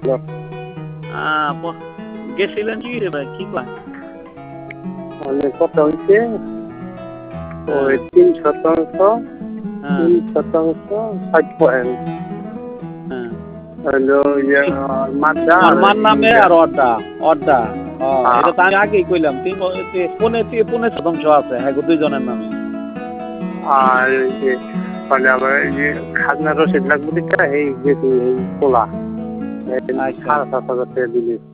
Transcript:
গেছিলেন কি রে ভাই, কি কয়? মানে কত হয়েছে ওই 3% 3% 60 পয়েন্ট হলো মাদ্দা নরমাল নামে আর অড্ডা অড্ডা এটা তো আমি আগেই কইলাম 3.5% আছে হ্যাঁ দুইজনের নামে। আর মানে আমার খাজনা রসিদ লাগবে এই গেছি এই কোলা 7,500 টাকা দিলি।